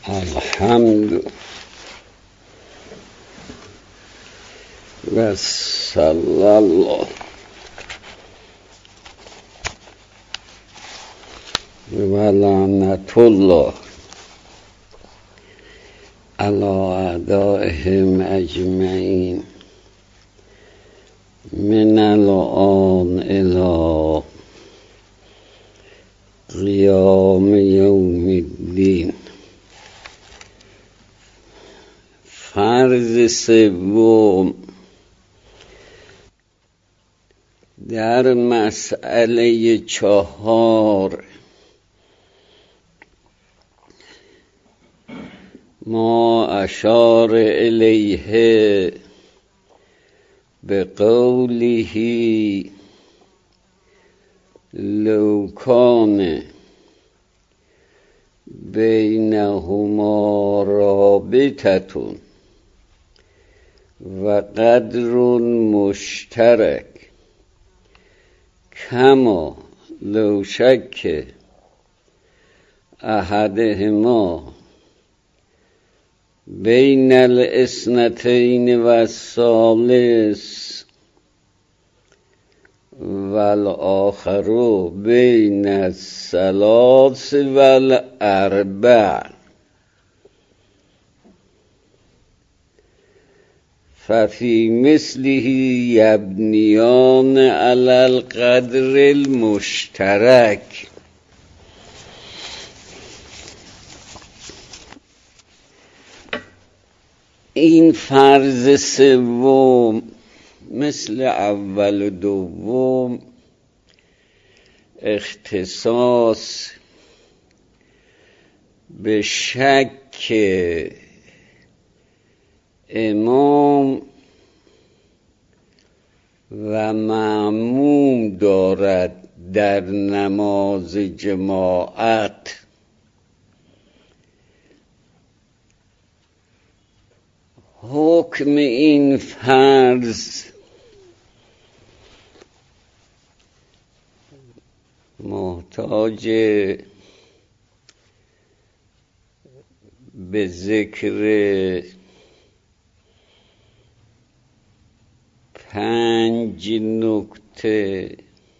الحمد و صلی الله و لعنت الله علی اعدائهم اجمعین من الآن الی قیام یوم الدین. فرض سوم در مسئله 4 ما اشار الیه به قوله لو کان بینهما رابطة و قدر مشترک کما لو شک احدهما بین الاثنتین و الثالث و الآخر بین الثلاث و الاربع ففی مثله یبنیان علی القدر المشترک. این فرض سوم مثل اول و دوم اختصاص به شک امام و مأموم دارد در نماز جماعت. حکم این فرض محتاج به ذکر 5 نکته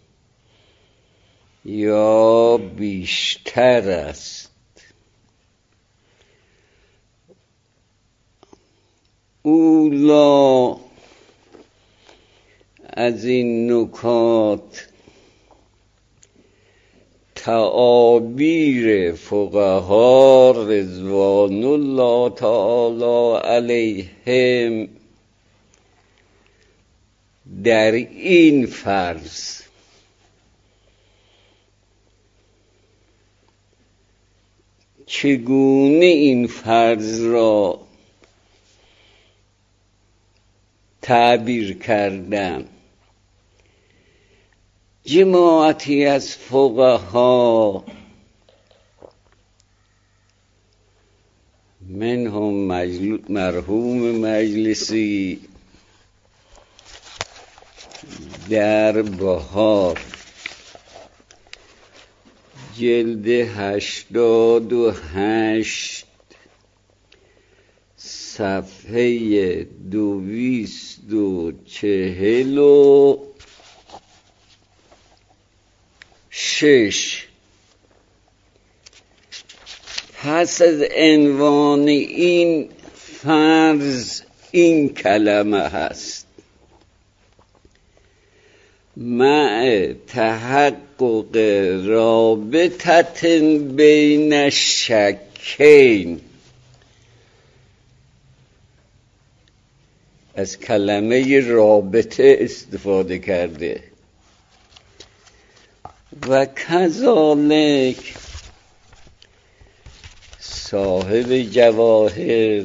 یا بیشتر است. اولا از این نکات تعابیر فقها رضوان الله تعالی علیهم در این فرض چگونه این فرض را تعبیر کردن. جماعتی از فقها منهم مرحوم مجلسی در بهار جلد 88 صفحه 246 پس از عنوان این فرض این کلمه هست: مع تحقق رابطت بین الشکین. از کلمه رابطه استفاده کرده. و کذالک صاحب جواهر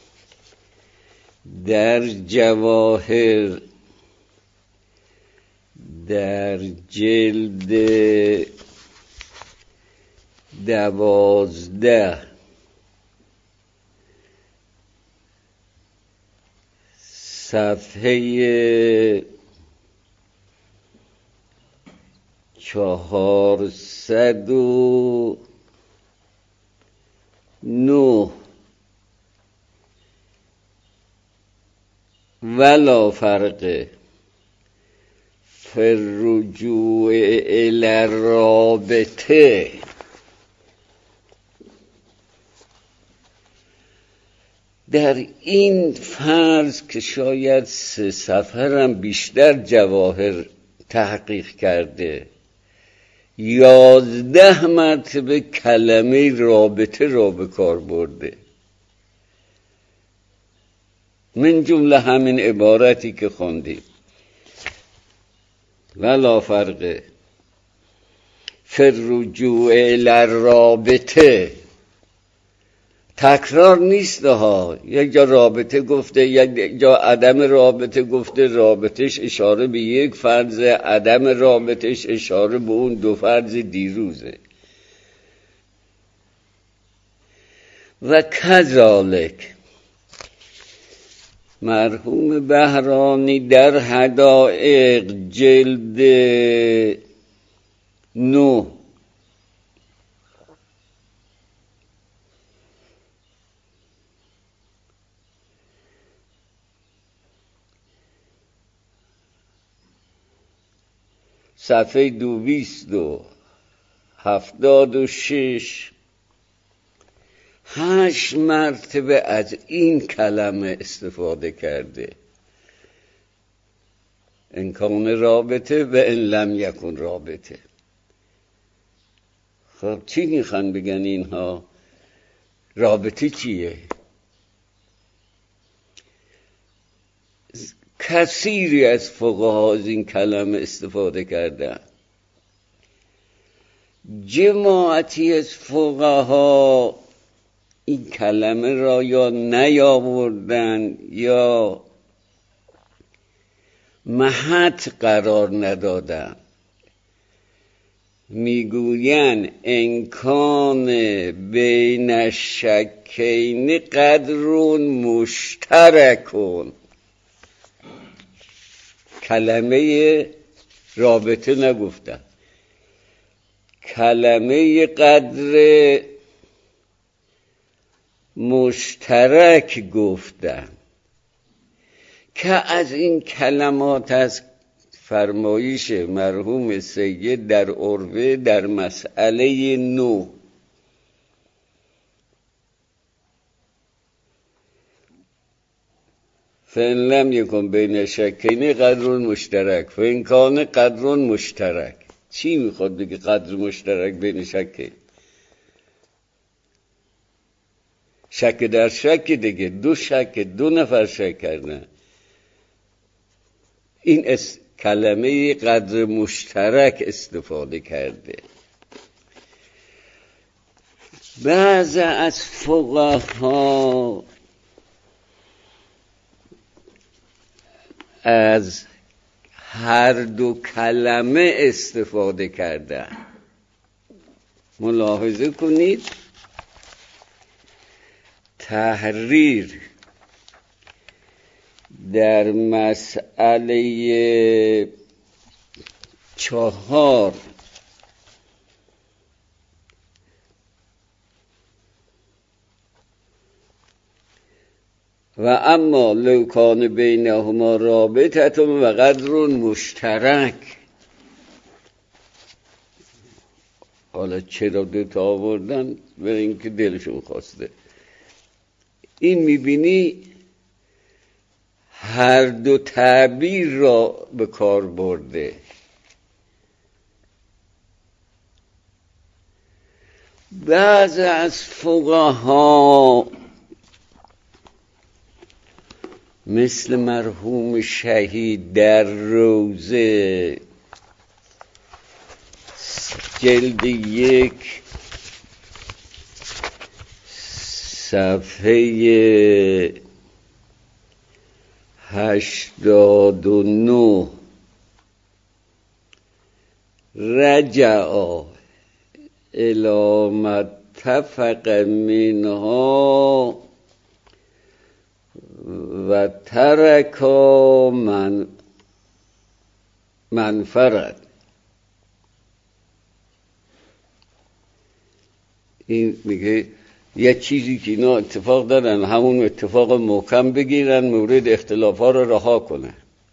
در جواهر در جلد 12 صفحه 409 ولا فرق فی الرجوع الی الرابطه. در این فرض که شاید 3 سفرم بیشتر جواهر تحقیق کرده، 11 مرتبه کلمه رابطه را به کار برده، من جمله همین عبارتی که خوندیم ولا فرق فی الرجوع الی الرابطه. تکرار نیست ها، یک جا رابطه گفته، یک جا عدم رابطه گفته، رابطش اشاره به یک فرض، عدم رابطش اشاره به اون 2 فرض دیروزه. و کذالک مرحوم بهرانی در حدائق جلد 9 صفحه 276 8 مرتبه از این کلمه استفاده کرده، ان کان رابطه و ان لم یکن رابطه. خب چی میخوان بگن اینها؟ رابطه چیه؟ کثیری از فقها از این کلمه استفاده کردن. جماعتی از فقها این کلمه را یا نیاوردن یا محط قرار ندادن. میگوین انکان بین الشکین قدرون مشترکون. کلمه رابطه نگفتن، کلمه قدر مشترک گفتن که از این کلمات از فرمایش مرحوم سید در عروه در مسئله 9. فإن لم یکن بین شکین قدر مشترک فإن کان قدر مشترک. چی میخواد بگه قدر مشترک بین شکین؟ شک در شک دیگه، 2 شک، 2 نفر شک کردن. این کلمه قدر مشترک استفاده کرده. بعض از فقها از هر 2 کلمه استفاده کردن. ملاحظه کنید تحریر در مسئله 4 و اما لو کان بینهما رابطه و قدر مشترک. حالا چرا 2 تا آوردن؟ برای اینکه دلشون خواسته. این میبینی هر 2 تعبیر را به کار برده. بعض از فقها مثل مرحوم شهید در روزه جلد 1 صفحه 89 رجع الی ما اتفق منها و ترک من فرد. این میگه یه چیزی که اینا اتفاق دارن همون اتفاق محکم بگیرن، مورد اختلاف ها رو رها کنن.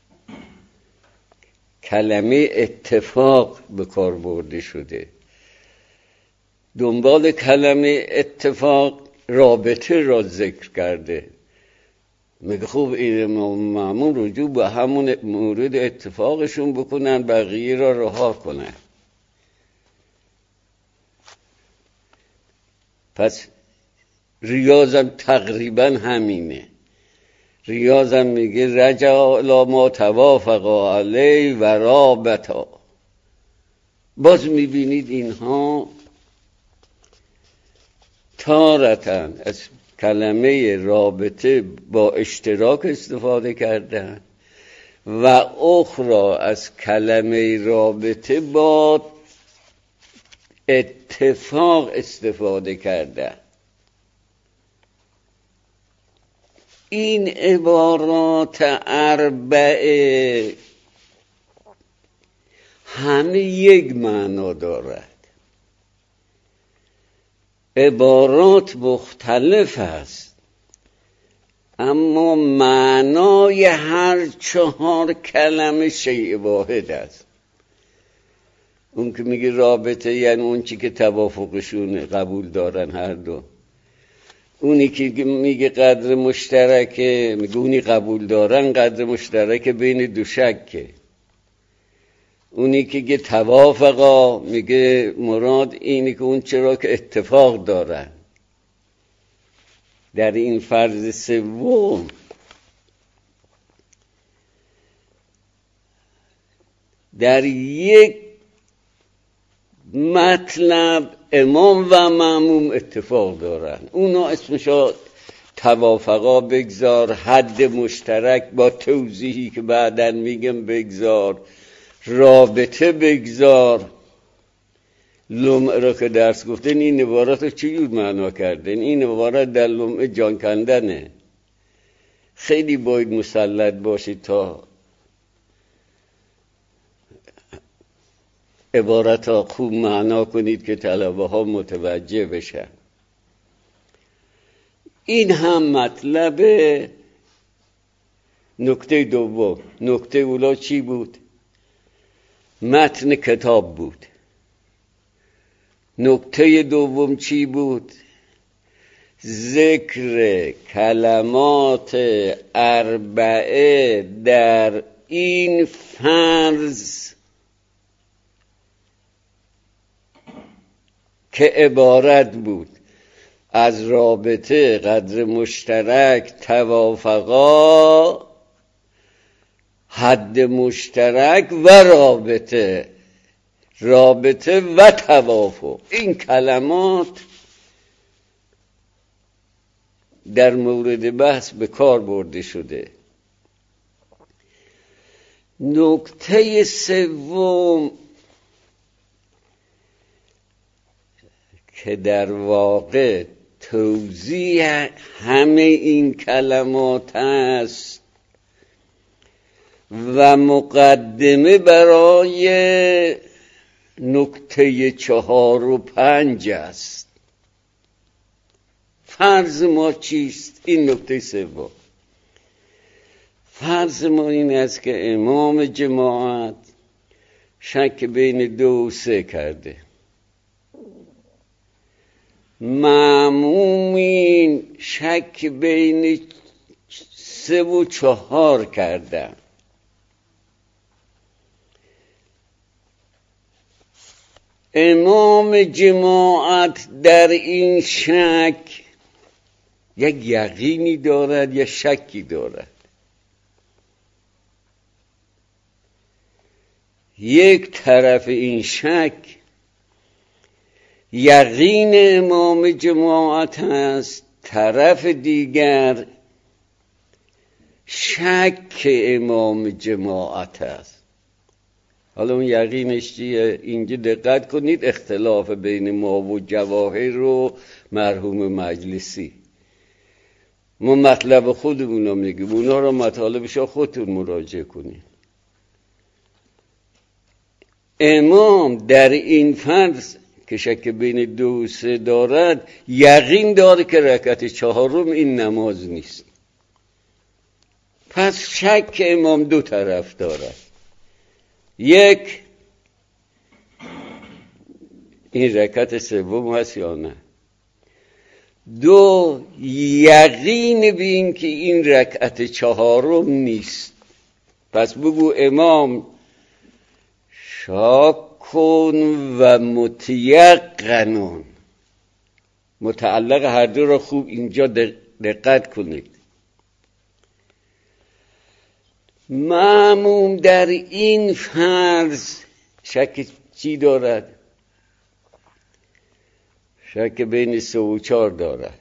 کلمه اتفاق به کار برده شده. دنبال کلمه اتفاق رابطه را ذکر کرده. میگه خوب این امام مأمون رجوع به همون مورد اتفاقشون بکنن، بقیه را رها کنن. پس ریاضم تقریبا همینه. ریاضم میگه رجع الی ما توافقا علی و رابطا. باز میبینید اینها تارتن از کلمه رابطه با اشتراک استفاده کردن و اخرى از کلمه رابطه با اتفاق استفاده کردن. این عبارات اربعه همه یک معنا دارد. عبارات مختلف است اما معنای هر چهار کلمه شیء واحد است. اون که میگه رابطه یعنی اون چی که توافقشون قبول دارن هر دو. اونی که میگه قدر مشترکه، میگه اونی قبول دارن قدر مشترک بین دو شکه. اونی که میگه توافقا، میگه مراد اینی که اون چرا که اتفاق دارن. در این فرض سوم در یک مطلب امام و مأموم اتفاق دارن. اونا اسمشو توافقا بگذار، حد مشترک با توضیحی که بعداً میگم بگذار، رابطه بگذار. لمعه را که درس گفتن این عبارت رو چجور معنا کردن؟ این عبارت در لمعه جان کندنه. خیلی باید مسلط باشید تا عبارت ها خوب معنا کنید که طلبه ها متوجه بشن. این هم مطلب نکته دوم. نکته اولا چی بود؟ متن کتاب بود. نکته دوم چی بود؟ ذکر کلمات اربعه در این فرض که عبارت بود از رابطه، قدر مشترک، توافقا، حد مشترک و رابطه و توافق. این کلمات در مورد بحث به کار برده شده. نکته سوم که در واقع توضیح همه این کلمات است و مقدمه برای نکته 4 و 5 است. فرض ما چیست؟ این نکته سوم. فرض ما این است که امام جماعت شک بین 2 و 3 کرده، مأمومین شک بین 3 و 4 کردن. امام جماعت در این شک یک یقینی دارد یا شکی دارد. یک طرف این شک یقین امام جماعت است، طرف دیگر شک امام جماعت است. حالا اون یقینش چیه؟ اینجا دقت کنید، اختلاف بین ما و جواهر رو مرحوم مجلسی، ما مطلب خودمون رو میگیم، اونا رو مطالبش خودتون مراجعه کنید. امام در این فرض که شک بین 2 و 3 دارد یقین داره که رکعت 4 این نماز نیست. پس شک امام 2 طرف دارد. 1 این رکعت 3 هست یا نه. 2 یقین بین که این رکعت 4 نیست. پس بگو امام شاک کن و متیقنون. متعلق هر دو را خوب اینجا دقت کنید. مأموم در این فرض شک چی دارد؟ شک بین 3 و 4 دارد.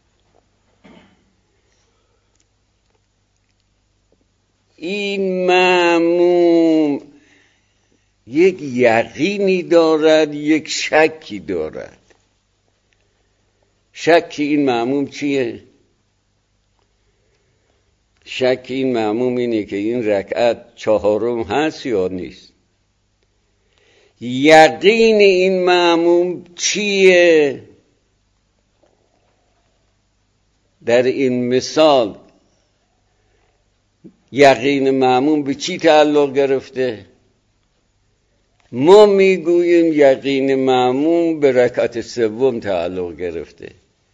این مأموم یک یقینی دارد، یک شکی دارد. شک این مأموم چیه؟ شک این مأموم اینه که این رکعت 4 هست یا نیست. یقین این مأموم چیه؟ در این مثال یقین مأموم به چی تعلق گرفته؟ ما میگوییم یقین مأموم به رکعت 3 تعلق گرفته.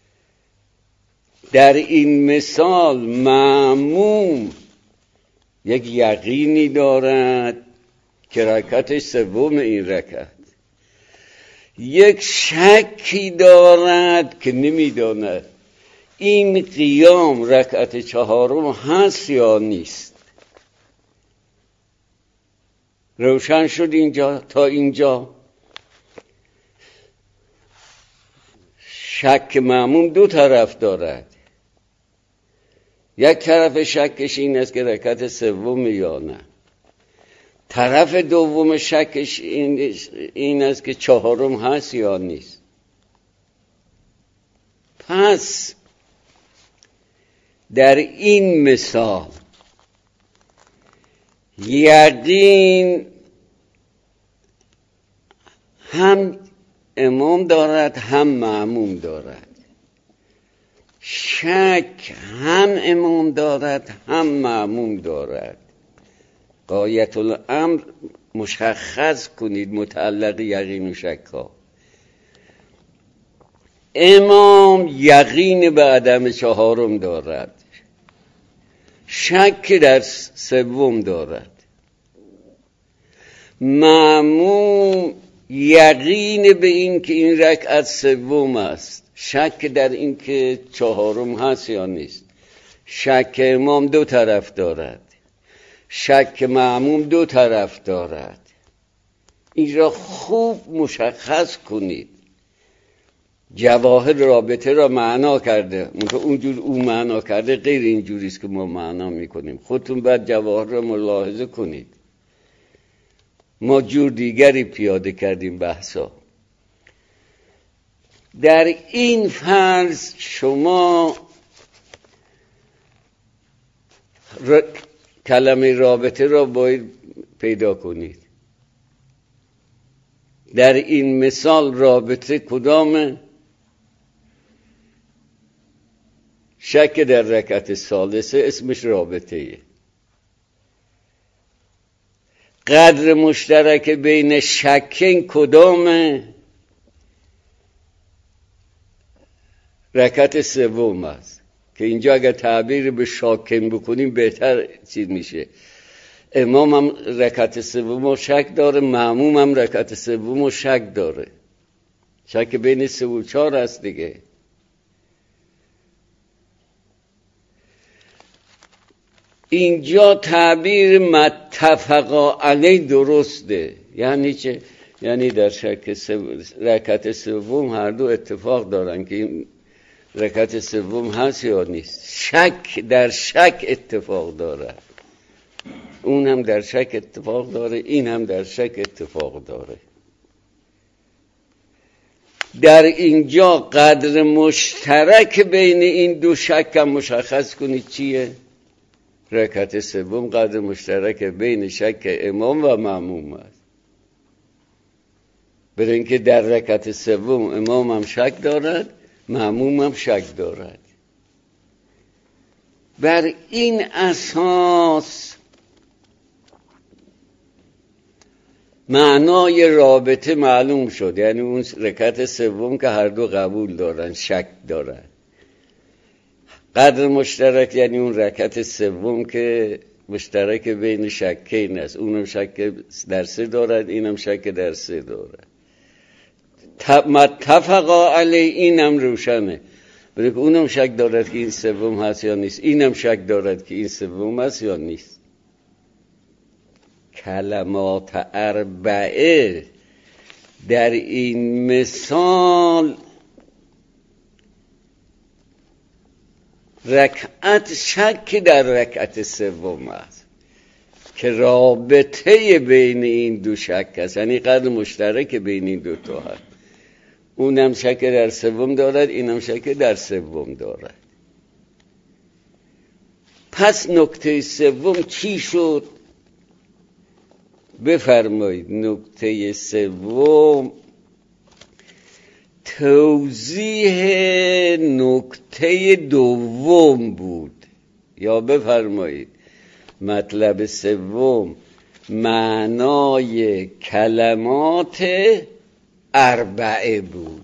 در این مثال مأموم یک یقینی دارد که رکعت 3 این رکعت، یک شکی دارد که نمیداند این قیام رکعت 4 هست یا نیست. روشن شد اینجا تا اینجا؟ شک مأموم 2 طرف دارد. یک طرف شکش این است که رکعت 3 یا نه. طرف دوم شکش این است که 4 هست یا نیست. پس در این مثال یقین هم امام دارد هم مأموم دارد. شک هم امام دارد هم مأموم دارد. غایت الامر مشخص کنید متعلق یقین و شک ها. امام یقین به عدم 4 دارد، شک در 3 دارد. مأموم یقین به این که این رکعت 3 است، شک در این که 4 هست یا نیست. شک امام 2 طرف دارد، شک مأموم 2 طرف دارد. این را خوب مشخص کنید. جواهر رابطه را معنا کرده، اونجور او معنا کرده غیر اینجوری است که ما معنا میکنیم. خودتون باید جواهر را ملاحظه کنید. ما جور دیگری پیاده کردیم بحثا. در این فرض شما کلمه رابطه را باید پیدا کنید. در این مثال رابطه کدامه؟ شک در رکعت ثالثه اسمش رابطه‌ایه. قدر مشترک بین شکین کدامه؟ رکعت 3 است که اینجا اگر تعبیر به شاکین بکنیم بهتر چیز میشه. امام هم رکعت 3 شک داره، مأموم هم رکعت 3 شک داره. شک بین 3 و 4 است دیگه. اینجا تعبیر متفقا علی درسته. یعنی چه؟ یعنی در شک رکعت 3 هر دو اتفاق دارن که این رکعت 3 هست یا نیست. شک در شک اتفاق داره، اون هم در شک اتفاق داره، این هم در شک اتفاق داره. در اینجا قدر مشترک بین این 2 شک هم مشخص کنید چیه؟ رکعت 3 قدر مشترک بین شک امام و مأموم است. برای اینکه در رکعت سوم امام هم شک دارد، مأموم هم شک دارد. بر این اساس معنای رابطه معلوم شد، یعنی اون رکعت سوم که هر دو قبول دارن شک دارن. قدر مشترک یعنی اون رکعت سوم که مشترک بین شکین است، اونم شک در 3 دارد، اینم شک در 3 دارد. متفقا علی، اینم روشنه، برای که اونم شک دارد که این سوم هست یا نیست، اینم شک دارد که این سوم هست یا نیست. کلمات اربعه در این مثال رکعت شک در رکعت سوم است که رابطه بین این دو شک است، یعنی قدر مشترک بین این دو تا هست. اونم شک در سوم دارد، اینم شک در سوم دارد. پس نکته سوم چی شد؟ بفرمایید. نکته سوم توضیح نکته دوم بود، یا بفرمایید مطلب سوم معنای کلمات اربعه بود.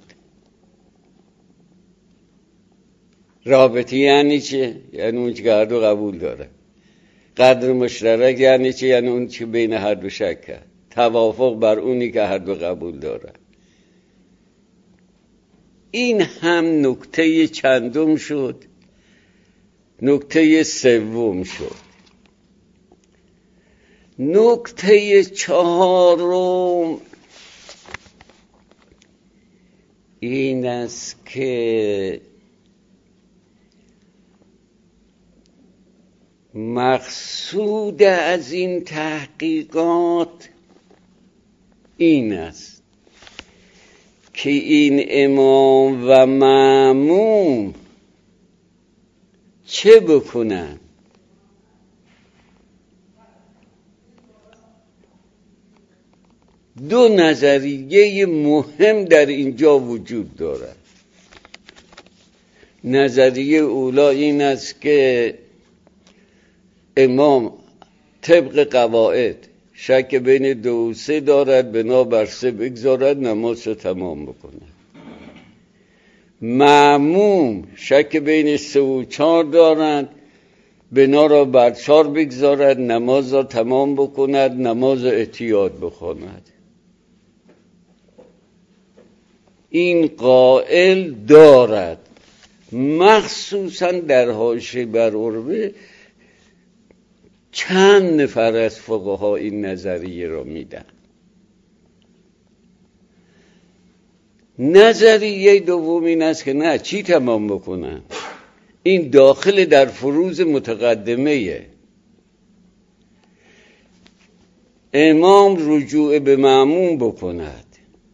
رابطه یعنی چه؟ یعنی اون که هر دو قبول داره. قدر مشترک یعنی چه؟ یعنی اون که بین هر دو شک کرد. توافق بر اونی که هر دو قبول داره. این هم نکته چندم شد؟ نکته سوم شد. نکته چهارم این است که مقصود از این تحقیقات این است که این امام و مأموم چه بکنن؟ دو نظریه مهم در اینجا وجود دارد. نظریه اولا این است که امام طبق قواعد شک بین 2 و 3 دارد، بنابر 3 بگذارد، نماز رو تمام بکنه. مأموم شک بین 3 و 4 دارد، بنا را بر 4 بگذارد، نماز را تمام بکند، نماز احتیاط بخواند. این قائل دارد، مخصوصا در حاشیه بر عروه چند نفر از فقها این نظریه را میدن. نظریه دوم این است که نه، چی تمام بکنن؟ این داخل در فروض متقدمه. امام رجوع به مأموم بکند،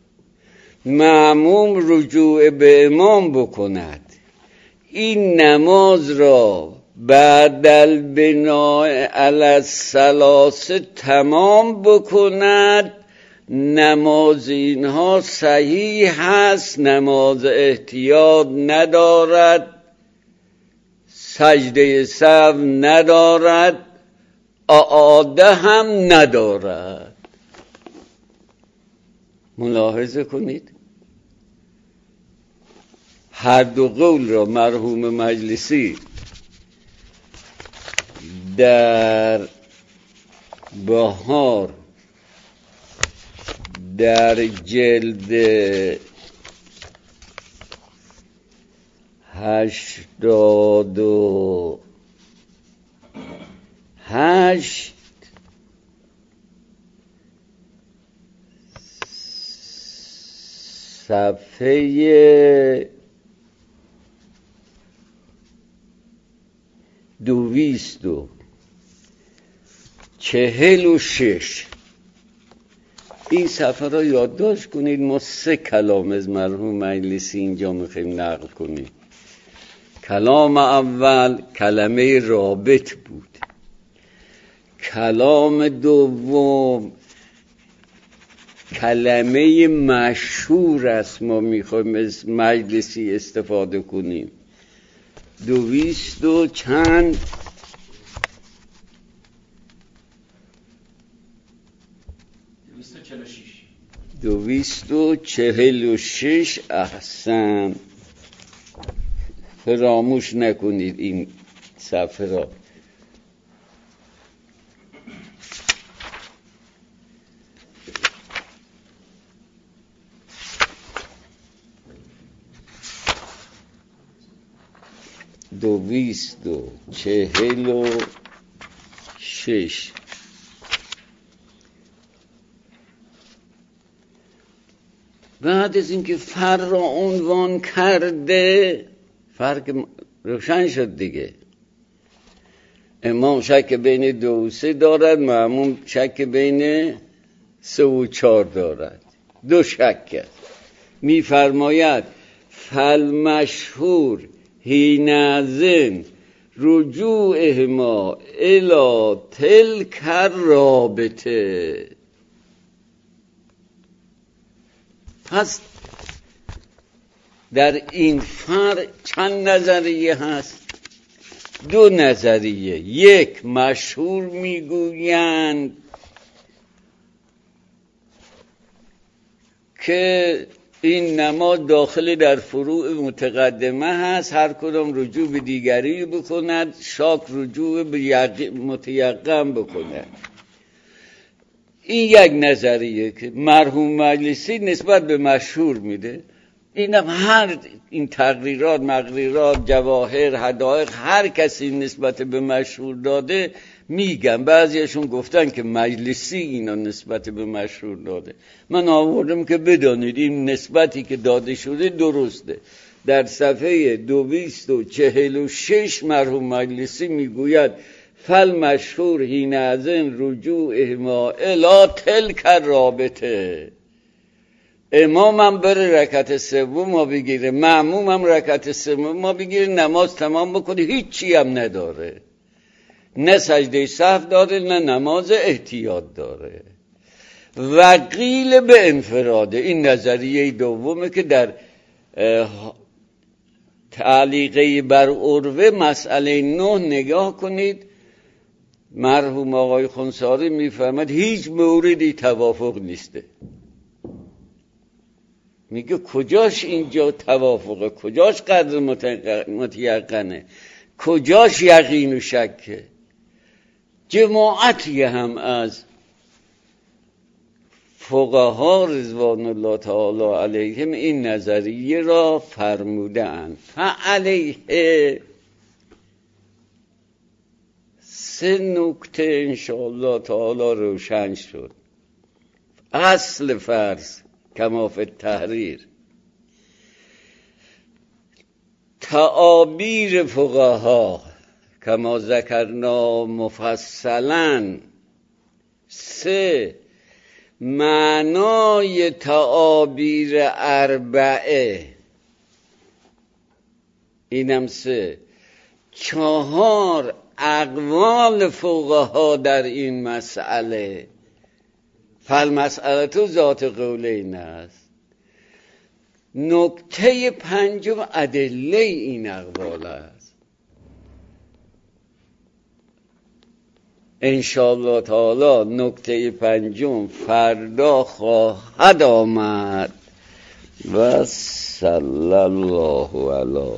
مأموم رجوع به امام بکند، این نماز را بعد البناء علی الثلاثه تمام بکند. نماز اینها صحیح هست، نماز احتیاط ندارد، سجده سهو ندارد، اعاده هم ندارد. ملاحظه کنید هر دو قول را مرحوم مجلسی در بهار در جلد 88 صفحه 246 این صفحه را یادداشت کنید. ما 3 کلام از مرحوم مجلسی اینجا میخوایم نقل کنیم. کلام اول کلمه رابط بود. کلام دوم کلمه مشهور است ما میخوایم از مجلسی استفاده کنیم. 200 و چند 246. احسن، فراموش نکنید این صفحه را. دویست و 46. بعد از اینکه فر را عنوان کرده، فرق روشن شد دیگه. امام شک بین 2 و 3 دارد، مأموم شک بین 3 و 4 دارد. 2 شک است. می‌فرماید فالمشهور حینئذ رجوعهما الی تلک الرابطه. پس در این فرق چند نظریه هست؟ 2 نظریه. یک، مشهور میگویند که این نماز داخل در فروع متقدمه هست، هر کدام رجوع به دیگری بکند، شاک رجوع به متیقن بکند. این یک نظریه که مرحوم مجلسی نسبت به مشهور میده. اینم هر این تقریرات، مقریرات، جواهر، حدائق، هر کسی نسبت به مشهور داده میگن. بعضیشون گفتن که مجلسی اینا نسبت به مشهور داده. من آوردم که بدانید این نسبتی که داده شده درسته. در صفحه 246 مرحوم مجلسی میگوید فالمشهور حینئذ رجوعهما الی تلک الرابطه. امام هم بره رکعت سوم ما بگیره، مأموم هم رکعت سوم ما بگیره، نماز تمام بکنه، هیچی هم نداره، نه سجده سهو داره نه نماز احتیاط داره. و قیل به انفراده. این نظریه دومه که در تعلیقه بر عروه مسئله 9 نگاه کنید. مرحوم آقای خنثاری میفرماد هیچ موردی توافق نیسته. میگه کجاش اینجا توافقه، کجاش قدر متیقنه، کجاش یقین و شکه. جماعتی هم از فقها رضوان الله تعالی علیهم این نظریه را فرمودند. فعلیه 3 نکته انشاءالله تعالی روشن شد. اصل فرض کما فی التحریر، تعابیر فقها کما ذکرنا مفصلا. 3 معنای تعابیر 4 اینم 3. 4 اقوال فقها در این مسئله. فالمسئله تو ذات قولین است. نکته 5 ادله این اقوال است. انشاءالله تعالی نکته 5 فردا خواهد آمد. و صلی الله علی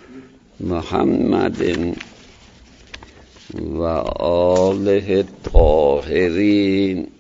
محمد و آله الطاهرین.